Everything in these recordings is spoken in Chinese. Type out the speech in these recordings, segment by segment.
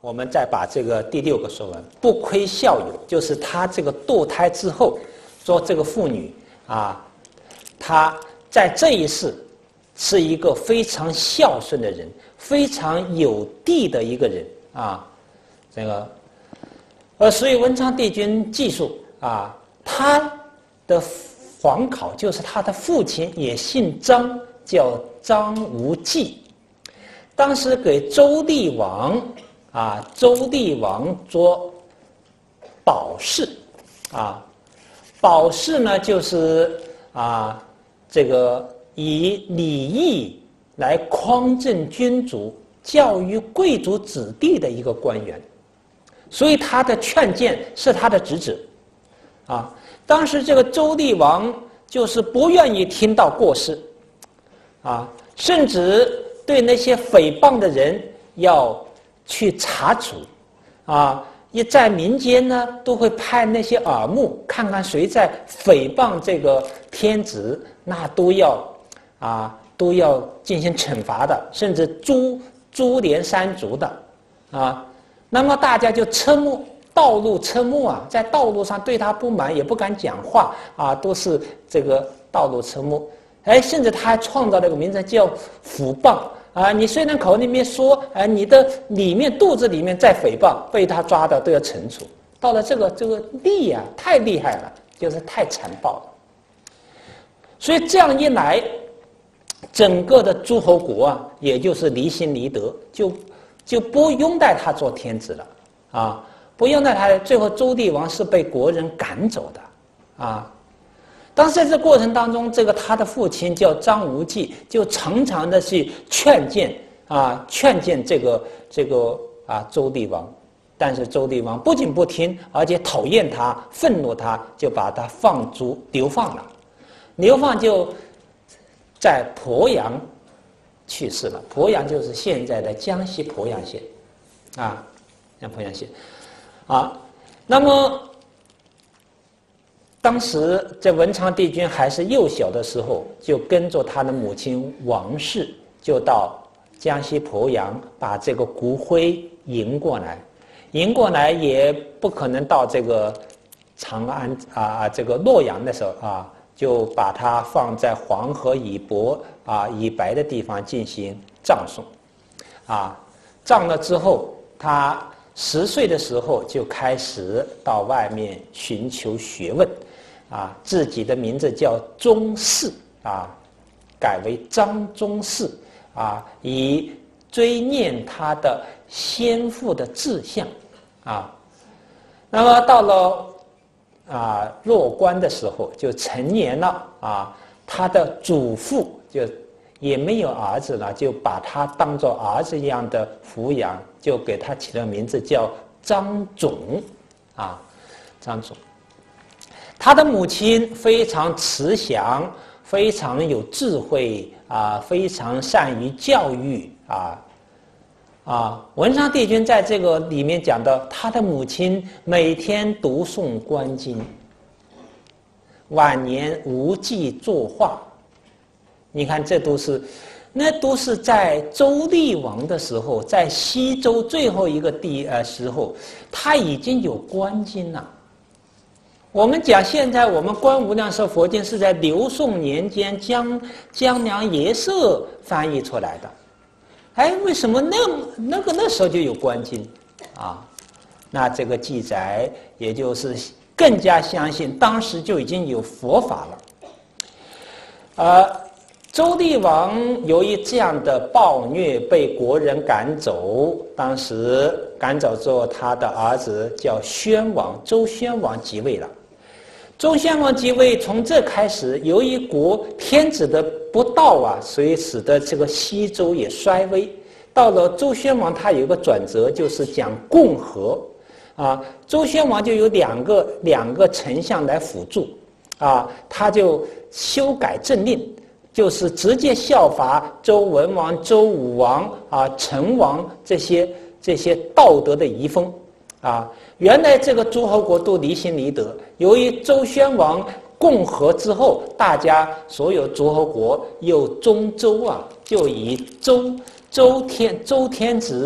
我们再把这个第6个说完。不亏孝友，就是他这个堕胎之后，说这个妇女啊，她在这一世是一个非常孝顺的人，非常有地的一个人啊。这个，所以文昌帝君记述啊，他的皇考就是他的父亲也姓张，叫张无忌。当时给周厉王做保事啊，保事呢就是这个以礼义来匡正君主、教育贵族子弟的一个官员，所以他的劝谏是他的职责啊。当时这个周厉王就是不愿意听到过失啊，甚至对那些诽谤的人要去查处啊，也在民间呢都会派那些耳目，看看谁在诽谤这个天子，那都要进行惩罚的，甚至株连3族的啊。那么大家就道路侧目啊，在道路上对他不满也不敢讲话啊，都是这个道路侧目。甚至他还创造了一个名字叫诽谤啊，你虽然口里面说，你的肚子里面在诽谤，被他抓到都要惩处。到了这个厉啊，太厉害了，就是太残暴了。所以这样一来，整个的诸侯国啊，也就是离心离德，就不拥戴他做天子了啊，不拥戴他。最后周厉王是被国人赶走的啊。当时在这过程当中，他的父亲叫张无忌，就常常的去劝谏这个周厉王，但是周厉王不仅不听，而且讨厌他、愤怒他，就把他流放了。流放就在鄱阳去世了。鄱阳就是现在的江西鄱阳县啊，鄱阳县啊。那么当时在文昌帝君还是幼小的时候，就跟着他的母亲王氏，就到江西鄱阳把这个骨灰迎过来。迎过来也不可能到这个长安这个洛阳的时候啊，就把它放在黄河以北的地方进行葬送啊。葬了之后，他10岁的时候就开始到外面寻求学问啊，自己的名字叫宗室啊，改为张宗室啊，以追念他的先父的志向啊。那么到了弱冠的时候，就成年了啊，他的祖父就也没有儿子了，就把他当作儿子一样的抚养，就给他起了名字叫张种啊，张种。他的母亲非常慈祥，非常有智慧啊，非常善于教育文昌帝君在这个里面讲到，他的母亲每天读诵观经，晚年无忌作画。你看，那都是在周厉王的时候，在西周最后一个时候，他已经有观经了。我们讲现在我们观无量寿佛经是在刘宋年间江良爷舍翻译出来的。为什么那时候就有观经啊？那这个记载也就是更加相信当时就已经有佛法了。周厉王由于这样的暴虐被国人赶走，当时赶走之后，他的儿子叫宣王，周宣王即位了。周宣王即位，从这开始，由于天子的不道所以使得这个西周也衰微。到了周宣王，他有一个转折，就是讲共和周宣王就有两个丞相来辅助他就修改政令，就是直接效法周文王、周武王成王这些道德的遗风原来这个诸侯国都离心离德，由于周宣王共和之后，大家所有诸侯国又宗周就以周天子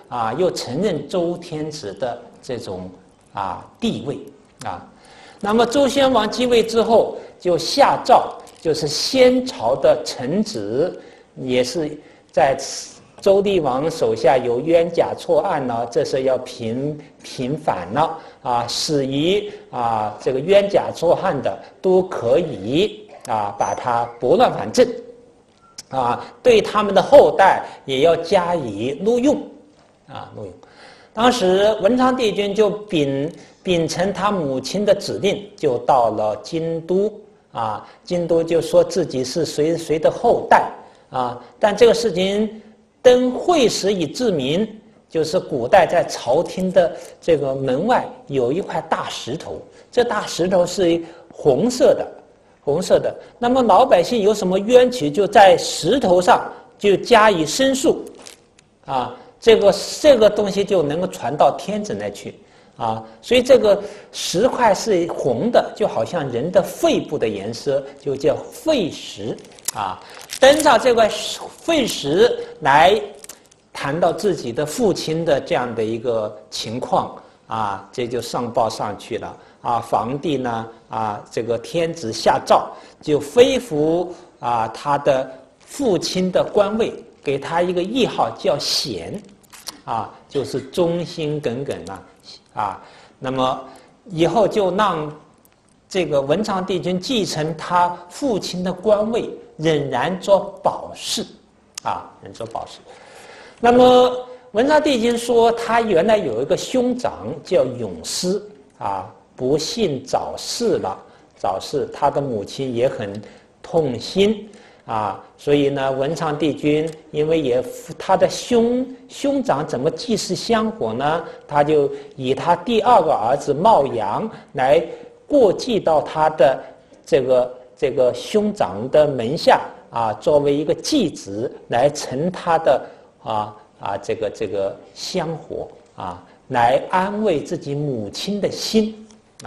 又承认周天子的这种地位啊。那么周宣王继位之后，就下诏，就是先朝的臣子，也是在周厉王手下有冤假错案了，这是要平反了使于这个冤假错案的都可以把他拨乱反正对他们的后代也要加以录用录用。当时文昌帝君就秉承他母亲的指令，就到了京都京都就说自己是谁的后代但这个事情登会时以自明，就是古代在朝廷的这个门外有一块大石头，这大石头是红色的。那么老百姓有什么冤屈，就在石头上就加以申诉这个东西就能够传到天子那去所以这个石块是红的，就好像人的肺部的颜色，就叫肺石登上这块废石来谈到自己的父亲的这样的一个情况这就上报上去了皇帝呢这个天子下诏，就恢复他的父亲的官位，给他一个谥号叫显就是忠心耿耿那么以后就让这个文昌帝君继承他父亲的官位，仍然做保事仍做保事。那么文昌帝君说，他原来有一个兄长叫永师不幸早逝了，他的母亲也很痛心所以呢，文昌帝君因为他的兄长怎么祭祀香火呢？他就以他第二个儿子茂阳来过继到他的这个兄长的门下作为一个继子来承他的这个香火来安慰自己母亲的心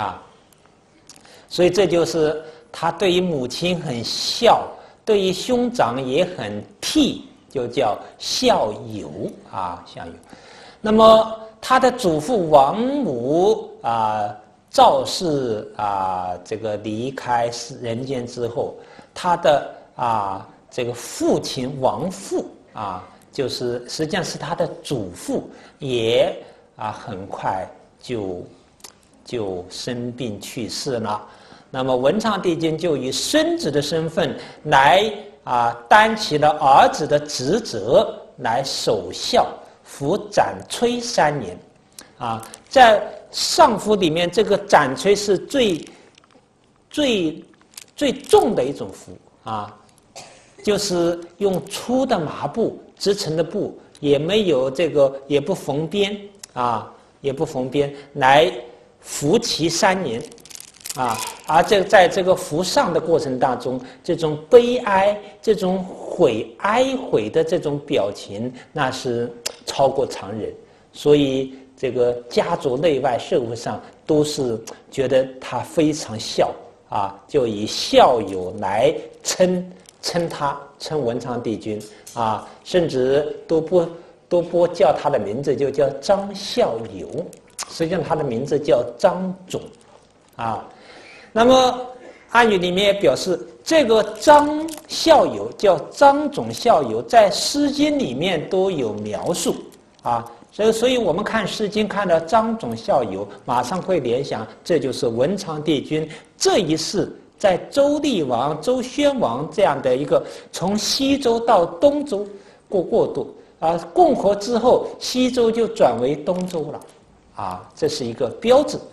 所以这就是他对于母亲很孝，对于兄长也很悌，就叫孝友孝友。那么他的祖父王母赵氏这个离开人间之后，他的这个父亲王父就是实际上是他的祖父，也很快就生病去世了。那么文昌帝君就以孙子的身份来担起了儿子的职责，来守孝，服斩崔3年在上服里面，这个斩崔是最重的一种服就是用粗的麻布织成的布，也没有也不缝边来服其3年而在这个服上的过程当中，这种悲哀、这种哀悔的这种表情，那是超过常人。所以这个家族内外社会上都是觉得他非常孝就以孝友来称文昌帝君甚至都不叫他的名字，就叫张孝友。实际上他的名字叫张种那么汉语里面也表示，这个张孝友叫张种孝友，在《诗经》里面都有描述所以我们看《诗经》看到张种孝友，马上会联想，这就是文昌帝君这一世在周厉王、周宣王这样的一个从西周到东周过渡共和之后，西周就转为东周了这是一个标志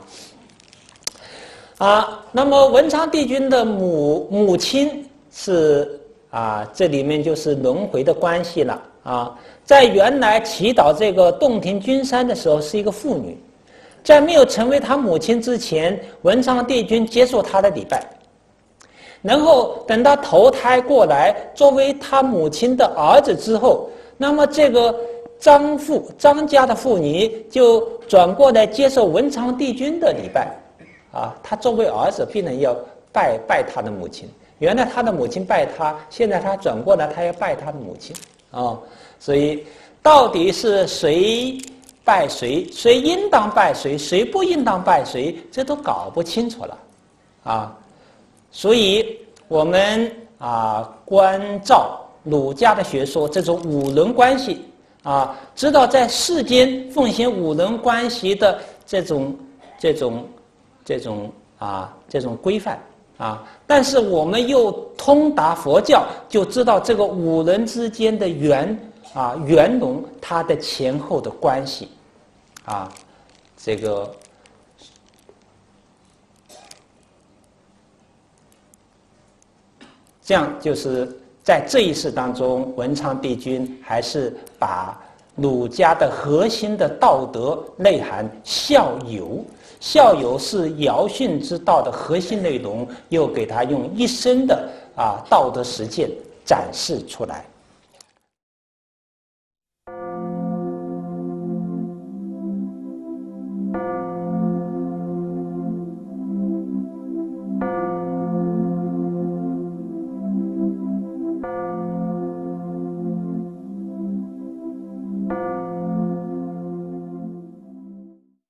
那么文昌帝君的母亲是这里面就是轮回的关系了在原来祈祷这个洞庭君山的时候是一个妇女，在没有成为他母亲之前，文昌帝君接受她的礼拜，然后等到投胎过来作为他母亲的儿子之后，那么这个张家的妇女就转过来接受文昌帝君的礼拜他作为儿子必然要拜他的母亲，原来他的母亲拜他，现在他转过来他要拜他的母亲所以到底是谁拜谁，谁应当拜谁，谁不应当拜谁，这都搞不清楚了，啊，所以我们关照儒家的学说，这种五伦关系啊，知道在世间奉行五伦关系的这种规范啊，但是我们又通达佛教，就知道这个五伦之间的圆融它的前后的关系啊，这样就是在这一世当中，文昌帝君还是把儒家的核心的道德内涵孝友，孝友是尧舜之道的核心内容，又给他用一生的道德实践展示出来。